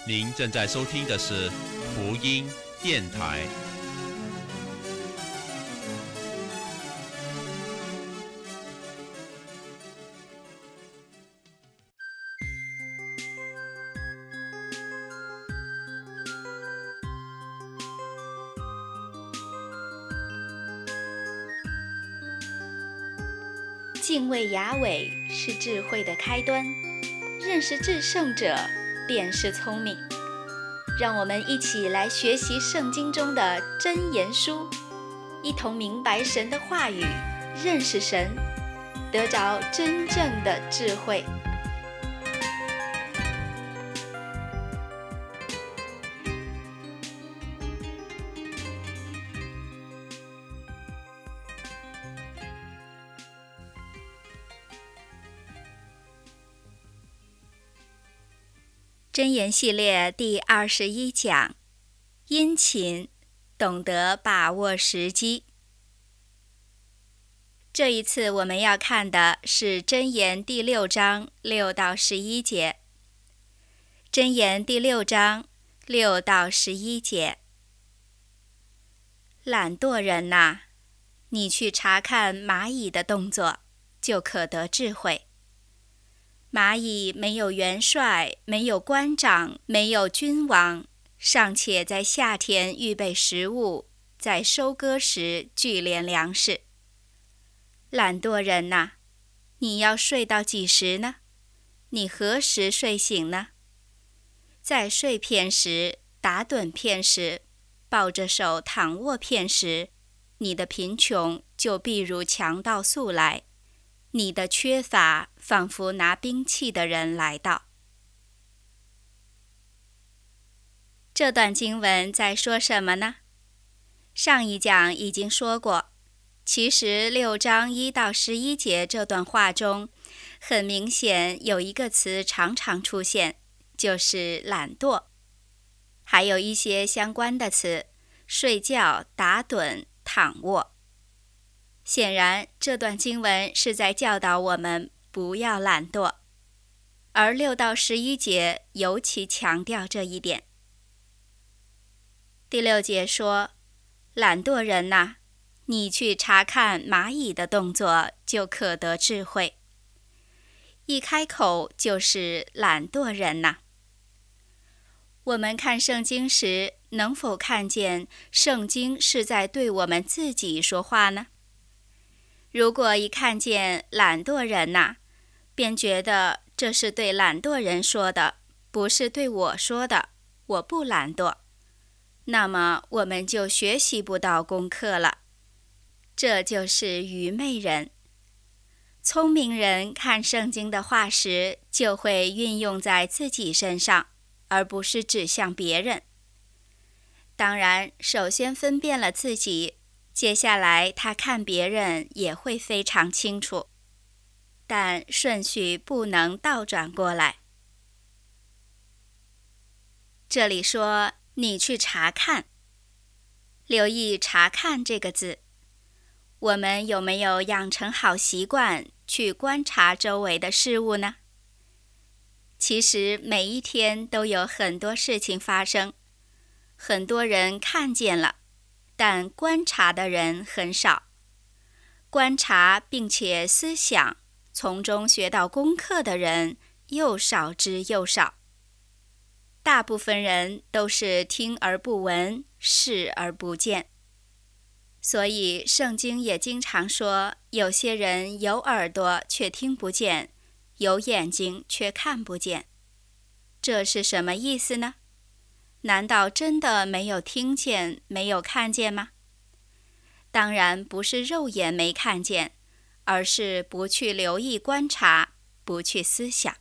您正在收听的是福音电台。 敬畏雅伟是智慧的开端，认识至圣者便是聪明。让我们一起来学习圣经中的箴言书，一同明白神的话语，认识神，得着真正的智慧。箴言系列第21讲，殷勤，懂得把握时机。这一次我们要看的是箴言第6章6到11节。箴言第6章6到11节。懒惰人哪，你去查看蚂蚁的动作，就可得智慧。蚂蚁没有元帅，没有官长，没有君王，尚且在夏天预备食物，在收割时聚敛粮食。懒惰人哪，你要睡到几时呢？你何时睡醒呢？在睡片时，打盹片时，抱着手躺卧片时，你的贫穷就必如强盗速来，你的缺乏仿佛拿兵器的人来到。这段经文在说什么呢？上一讲已经说过，其实6章1到11节这段话中，很明显有一个词常常出现，就是懒惰，还有一些相关的词，睡觉、打盹、躺卧。显然，这段经文是在教导我们不要懒惰，而6到11节尤其强调这一点。第6节说，懒惰人哪，你去查看蚂蚁的动作，就可得智慧。一开口就是懒惰人哪。我们看圣经时，能否看见圣经是在对我们自己说话呢？如果一看见懒惰人哪，便觉得这是对懒惰人说的，不是对我说的，我不懒惰，那么我们就学习不到功课了。这就是愚昧人。聪明人看圣经的话时，就会运用在自己身上，而不是指向别人。当然，首先分辨了自己，接下来他看别人也会非常清楚，但顺序不能倒转过来。这里说你去查看，留意查看这个字。我们有没有养成好习惯去观察周围的事物呢？其实每一天都有很多事情发生，很多人看见了，但观察的人很少。观察并且思想，从中学到功课的人又少之又少。大部分人都是听而不闻，视而不见。所以圣经也经常说，有些人有耳朵却听不见，有眼睛却看不见。这是什么意思呢？难道真的没有听见，没有看见吗？当然不是肉眼没看见，而是不去留意观察，不去思想。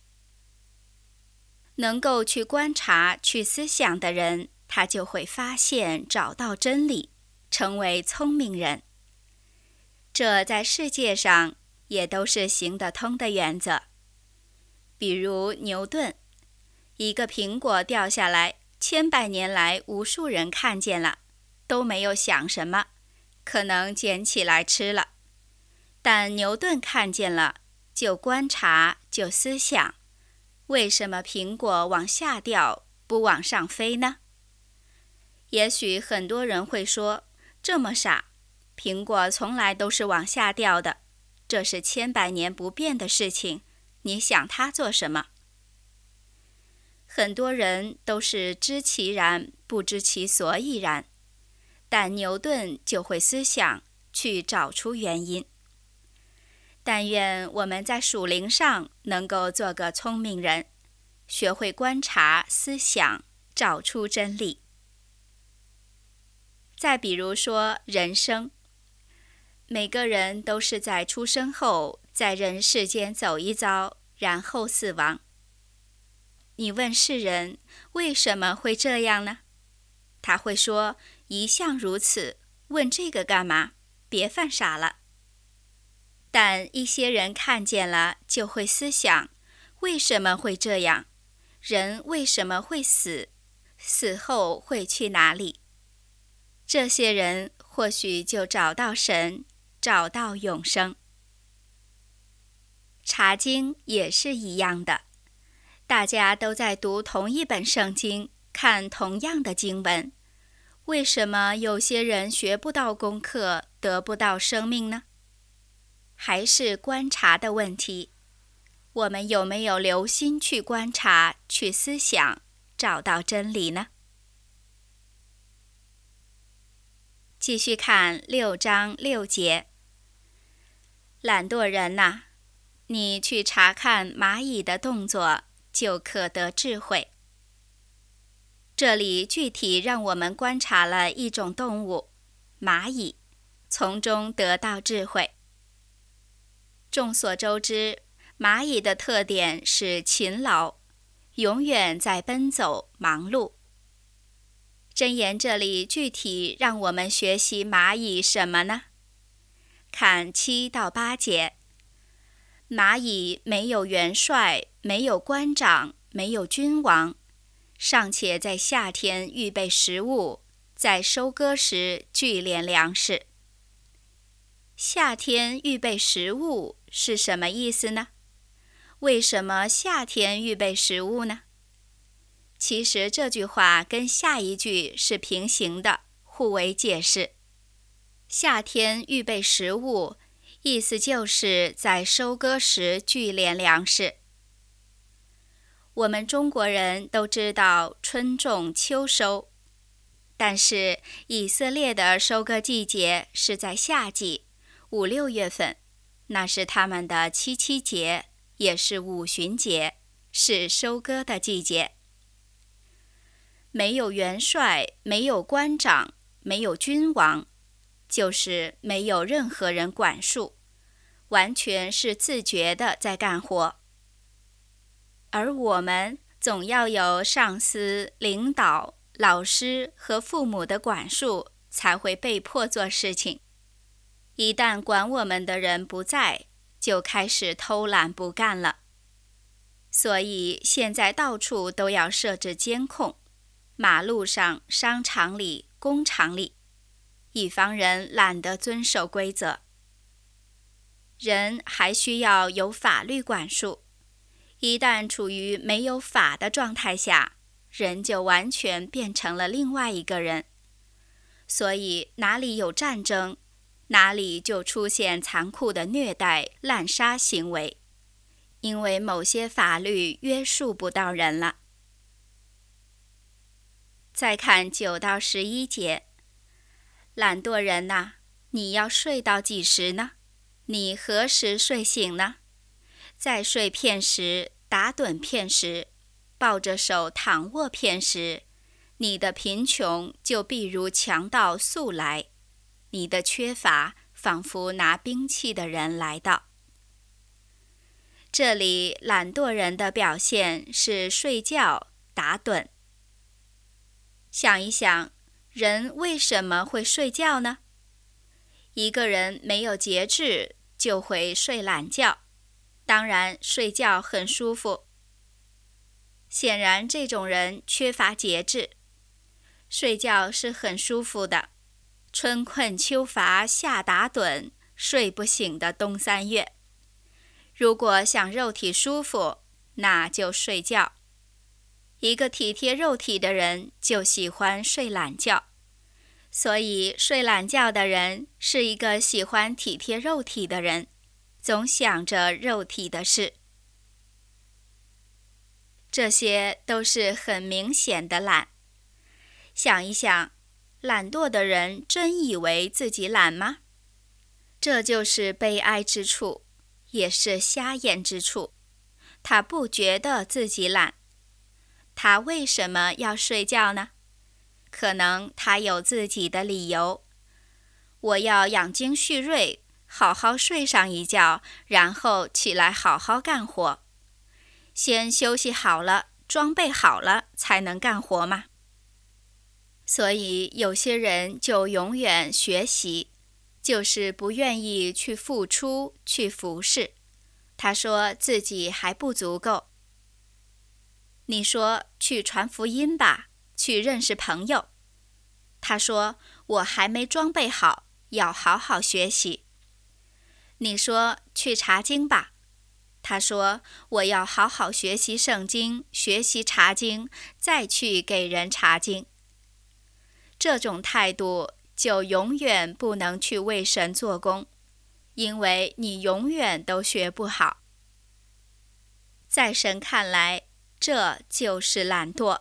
能够去观察、去思想的人，他就会发现、找到真理，成为聪明人。这在世界上也都是行得通的原则。比如牛顿，一个苹果掉下来，千百年来无数人看见了，都没有想什么，可能捡起来吃了。但牛顿看见了，就观察，就思想，为什么苹果往下掉， 不往上飞呢？也许很多人会说，这么傻，苹果从来都是往下掉的，这是千百年不变的事情，你想它做什么？很多人都是知其然，不知其所以然，但牛顿就会思想，去找出原因。但愿我们在属灵上能够做个聪明人，学会观察、思想，找出真理。再比如说人生，每个人都是在出生后，在人世间走一遭，然后死亡。你问世人为什么会这样呢？他会说，一向如此，问这个干嘛？别犯傻了。但一些人看见了，就会思想，为什么会这样？人为什么会死？死后会去哪里？这些人或许就找到神，找到永生。查经也是一样的，大家都在读同一本圣经，看同样的经文，为什么有些人学不到功课，得不到生命呢？还是观察的问题。我们有没有留心去观察，去思想，找到真理呢？继续看6章6节。懒惰人哪，你去查看蚂蚁的动作，就可得智慧。这里具体让我们观察了一种动物，蚂蚁，从中得到智慧。众所周知，蚂蚁的特点是勤劳，永远在奔走忙碌。箴言这里具体让我们学习蚂蚁什么呢？看7到8节。蚂蚁没有元帅，没有官长，没有君王，尚且在夏天预备食物，在收割时聚敛粮食。夏天预备食物是什么意思呢？为什么夏天预备食物呢？其实这句话跟下一句是平行的，互为解释。夏天预备食物，意思就是在收割时聚敛粮食。我们中国人都知道春种秋收，但是以色列的收割季节是在夏季5、6月份，那是他们的7节，也是五旬节，是收割的季节。没有元帅，没有官长，没有君王，就是没有任何人管束，完全是自觉的在干活。而我们总要有上司、领导、老师和父母的管束，才会被迫做事情。一旦管我们的人不在，就开始偷懒不干了。所以现在到处都要设置监控，马路上、商场里、工厂里，以防人懒得遵守规则。人还需要有法律管束，一旦处于没有法的状态下，人就完全变成了另外一个人。所以哪里有战争，哪里就出现残酷的虐待、滥杀行为，因为某些法律约束不到人了。再看9到11节。懒惰人哪，你要睡到几时呢？你何时睡醒呢？再睡片时，打盹片时，抱着手躺卧片时，你的贫穷就必如强盗速来，你的缺乏仿佛拿兵器的人来到。这里懒惰人的表现是睡觉、打盹。想一想，人为什么会睡觉呢？一个人没有节制，就会睡懒觉。当然，睡觉很舒服。显然，这种人缺乏节制。睡觉是很舒服的，春困秋乏夏打盹，睡不醒的冬3月。如果想肉体舒服，那就睡觉。 一个体贴肉体的人就喜欢睡懒觉，所以睡懒觉的人是一个喜欢体贴肉体的人，总想着肉体的事。这些都是很明显的懒。想一想，懒惰的人真以为自己懒吗？这就是悲哀之处，也是瞎眼之处。他不觉得自己懒。他为什么要睡觉呢？可能他有自己的理由。我要养精蓄锐，好好睡上一觉，然后起来好好干活。先休息好了，装备好了，才能干活嘛。所以有些人就永远学习，就是不愿意去付出，去服侍。他说自己还不足够。你说去传福音吧，去认识朋友。他说我还没装备好，要好好学习。你说去查经吧。他说我要好好学习圣经，学习查经，再去给人查经。这种态度就永远不能去为神做工，因为你永远都学不好。在神看来，这就是懒惰。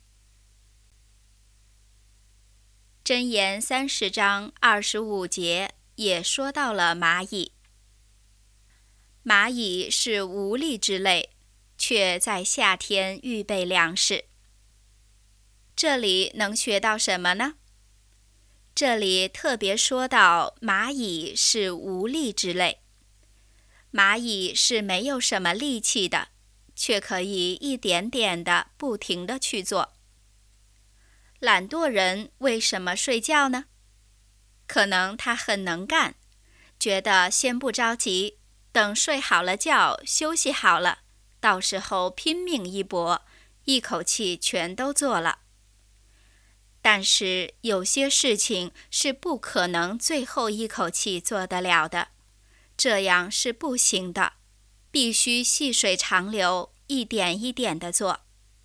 箴言30章25节也说到了蚂蚁。蚂蚁是无力之类，却在夏天预备粮食。这里能学到什么呢？这里特别说到蚂蚁是无力之类。蚂蚁是没有什么力气的，却可以一点点的不停地去做。懒惰人为什么睡觉呢？可能他很能干，觉得先不着急，等睡好了觉，休息好了，到时候拼命一搏，一口气全都做了。但是有些事情是不可能最后一口气做得了的，这样是不行的，必须细水长流，一点一点地做。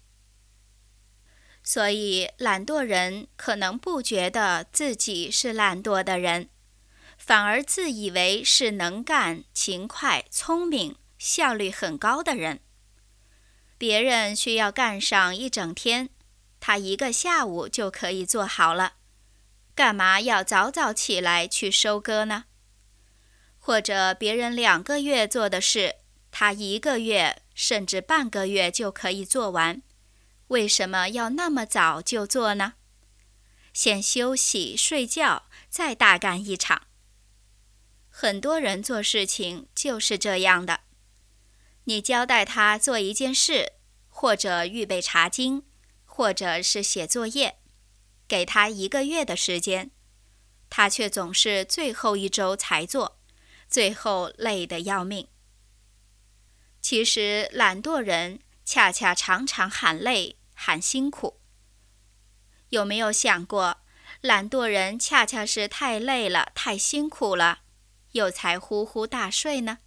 所以懒惰人可能不觉得自己是懒惰的人，反而自以为是能干、勤快、聪明、效率很高的人。别人需要干上一整天，他一个下午就可以做好了，干嘛要早早起来去收割呢？或者别人2个月做的事，他1个月甚至半个月就可以做完，为什么要那么早就做呢？先休息睡觉，再大干一场。很多人做事情就是这样的。你交代他做一件事，或者预备查经，或者是写作业，给他1个月的时间，他却总是最后一周才做，最后累得要命。其实懒惰人恰恰常常喊累，喊辛苦。有没有想过，懒惰人恰恰是太累了，太辛苦了，又才呼呼大睡呢？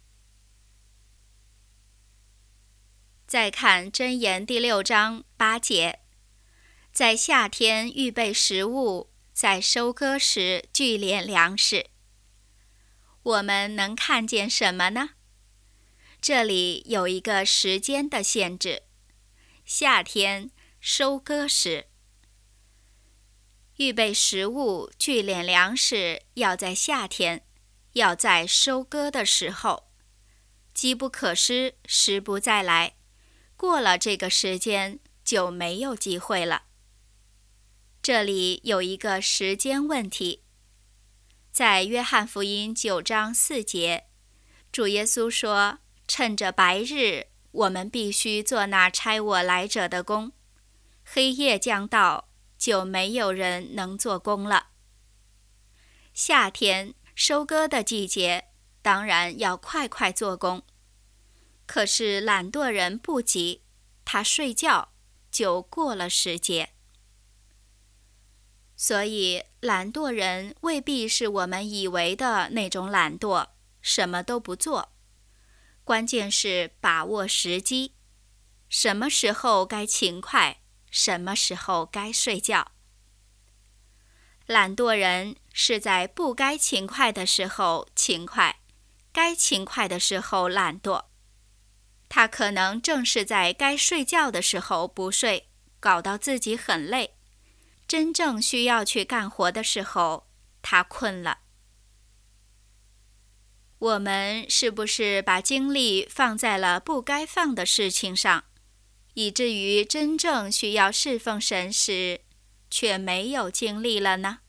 再看箴言第6章8节，在夏天预备食物，在收割时聚敛粮食。我们能看见什么呢？这里有一个时间的限制，夏天收割时。预备食物、聚敛粮食要在夏天，要在收割的时候。机不可失，时不再来。过了这个时间，就没有机会了。这里有一个时间问题。在约翰福音9章4节，主耶稣说，趁着白日，我们必须做那差我来者的工。黑夜将到，就没有人能做工了。夏天收割的季节，当然要快快做工。可是懒惰人不急，他睡觉就过了时节。所以懒惰人未必是我们以为的那种懒惰，什么都不做。关键是把握时机。 什么时候该勤快，什么时候该睡觉。懒惰人是在不该勤快的时候勤快，该勤快的时候懒惰。他可能正是在该睡觉的时候不睡，搞到自己很累。真正需要去干活的时候，他困了。我们是不是把精力放在了不该放的事情上，以至于真正需要侍奉神时，却没有精力了呢？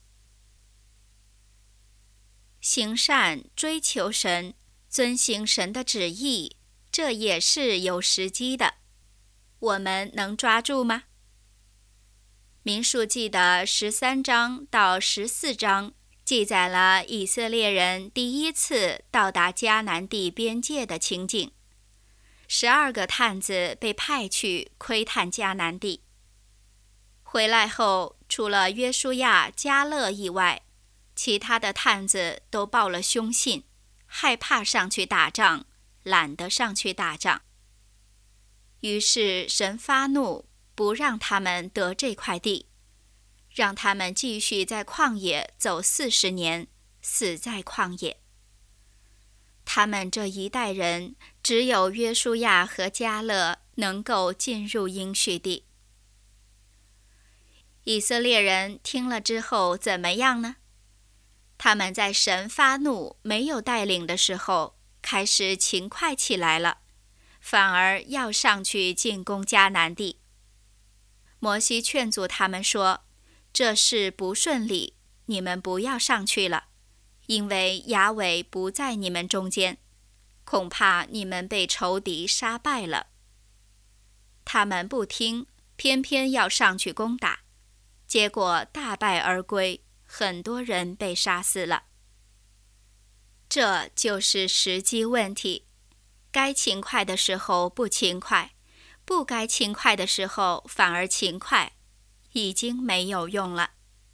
行善、追求神、遵行神的旨意，这也是有时机的。我们能抓住吗？民数记的13章到14章记载了以色列人第一次到达迦南地边界的情景。12个探子被派去窥探迦南地。回来后，除了约书亚、迦勒以外，其他的探子都报了凶信，害怕上去打仗，懒得上去打仗。于是神发怒，不让他们得这块地，让他们继续在旷野走40年，死在旷野。他们这一代人，只有约书亚和迦勒能够进入应许地。以色列人听了之后怎么样呢？他们在神发怒没有带领的时候，开始勤快起来了，反而要上去进攻迦南地。摩西劝阻他们说，这事不顺利，你们不要上去了，因为雅伟不在你们中间，恐怕你们被仇敌杀败了。他们不听，偏偏要上去攻打，结果大败而归，很多人被杀死了。这就是时机问题，该勤快的时候不勤快，不该勤快的时候反而勤快，已经没有用了。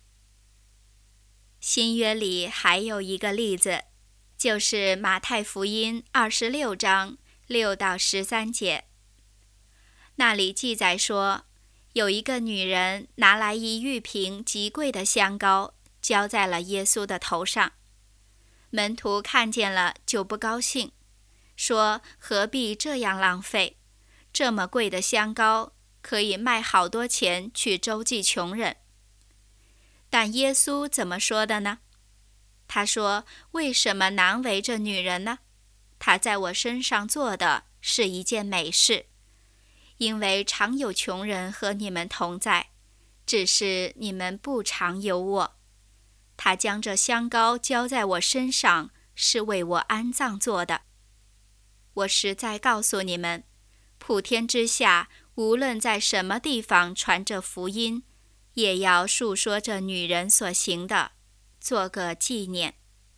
新约里还有一个例子，就是马太福音26章6到13节。那里记载说，有一个女人拿来1玉瓶极贵的香膏，浇在了耶稣的头上。门徒看见了就不高兴，说何必这样浪费？这么贵的香膏，可以卖好多钱去周济穷人。但耶稣怎么说的呢？他说，为什么难为这女人呢？她在我身上做的是一件美事，因为常有穷人和你们同在，只是你们不常有我。他将这香膏浇在我身上，是为我安葬做的。我实在告诉你们，普天之下，无论在什么地方传这福音，也要述说这女人所行的，做个纪念。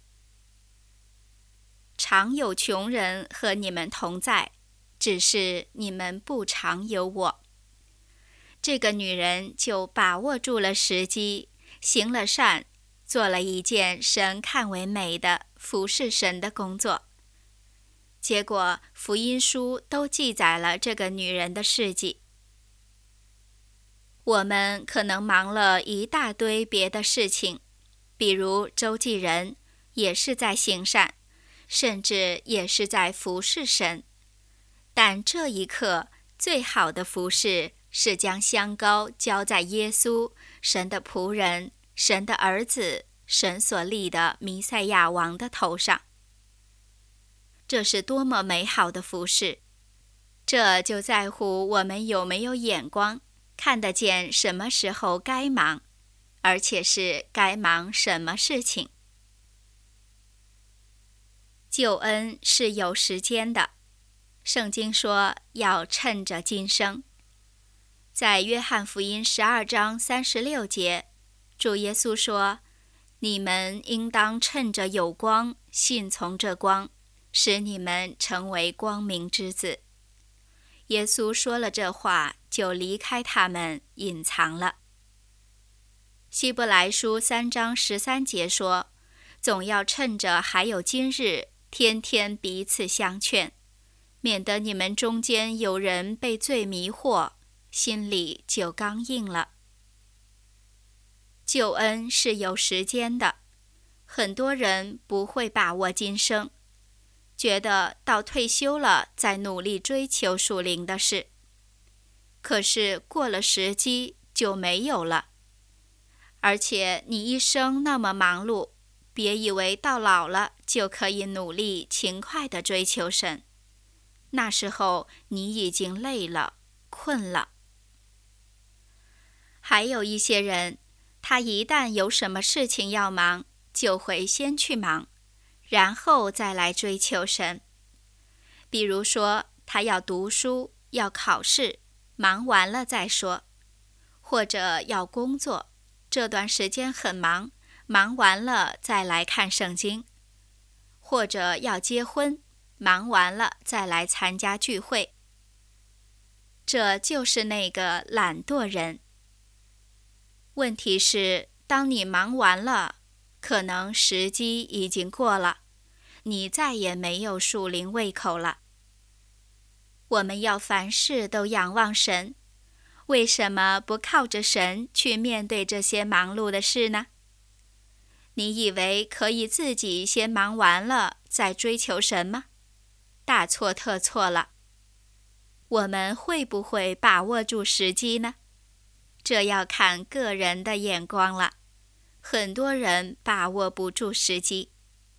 常有穷人和你们同在，只是你们不常有我。这个女人就把握住了时机，行了善，做了一件神看为美的服侍神的工作。结果福音书都记载了这个女人的事迹。我们可能忙了一大堆别的事情，比如周济人也是在行善，甚至也是在服侍神。但这一刻最好的服侍是将香膏浇在耶稣，神的仆人，神的儿子，神所立的弥赛亚王的头上。这是多么美好的服侍！这就在乎我们有没有眼光，看得见什么时候该忙，而且是该忙什么事情。救恩是有时间的，圣经说要趁着今生。在约翰福音12章36节，主耶稣说，你们应当趁着有光，信从这光，使你们成为光明之子。耶稣说了这话，就离开他们，隐藏了。希伯来书3章13节说，总要趁着还有今日，天天彼此相劝， 免得你们中间有人被罪迷惑，心里就刚硬了。救恩是有时间的，很多人不会把握今生，觉得到退休了再努力追求属灵的事。可是过了时机就没有了。而且你一生那么忙碌，别以为到老了就可以努力勤快地追求神。那时候你已经累了，困了。还有一些人，他一旦有什么事情要忙，就会先去忙，然后再来追求神。比如说，他要读书，要考试，忙完了再说；或者要工作，这段时间很忙，忙完了再来看圣经；或者要结婚，忙完了再来参加聚会。这就是那个懒惰人。问题是，当你忙完了，可能时机已经过了，你再也没有属灵胃口了。我们要凡事都仰望神，为什么不靠着神去面对这些忙碌的事呢？你以为可以自己先忙完了再追求神吗？大错特错了。我们会不会把握住时机呢？这要看个人的眼光了。很多人把握不住时机。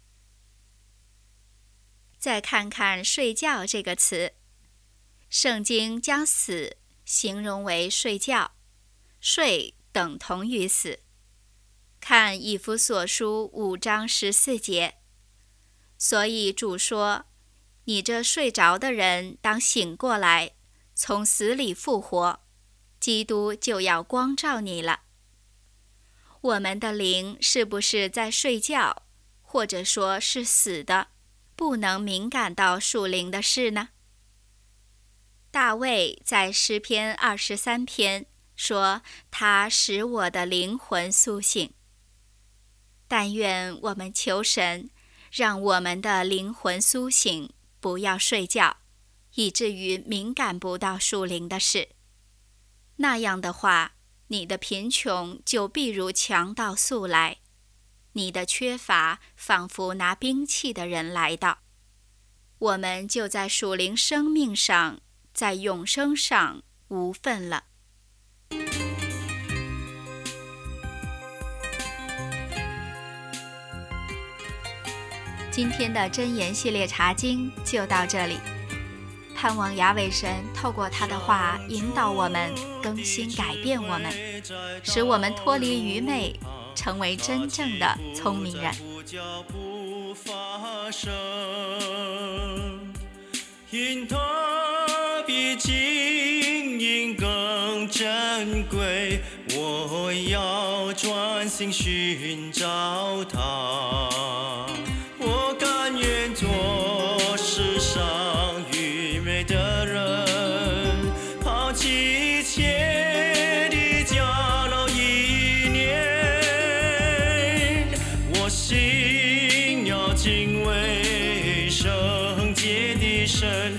再看看睡觉这个词，圣经将死形容为睡觉，睡等同于死。看以弗所书5章14节，所以主说，你这睡着的人当醒过来，从死里复活，基督就要光照你了。我们的灵是不是在睡觉，或者说是死的，不能敏感到属灵的事呢？大卫在诗篇23篇说，他使我的灵魂苏醒。但愿我们求神，让我们的灵魂苏醒，不要睡觉，以至于敏感不到属灵的事。那样的话，你的贫穷就必如强盗速来，你的缺乏仿佛拿兵器的人来到。我们就在属灵生命上，在永生上无份了。今天的箴言系列查经就到这里，盼望雅伟神透过他的话引导我们，更新改变我们，使我们脱离愚昧，成为真正的聪明人。因它比金银更珍贵，我要专心寻找它。我甘愿做世上愚昧的人，抛弃一切的假闹意念。我心要敬畏圣洁的神，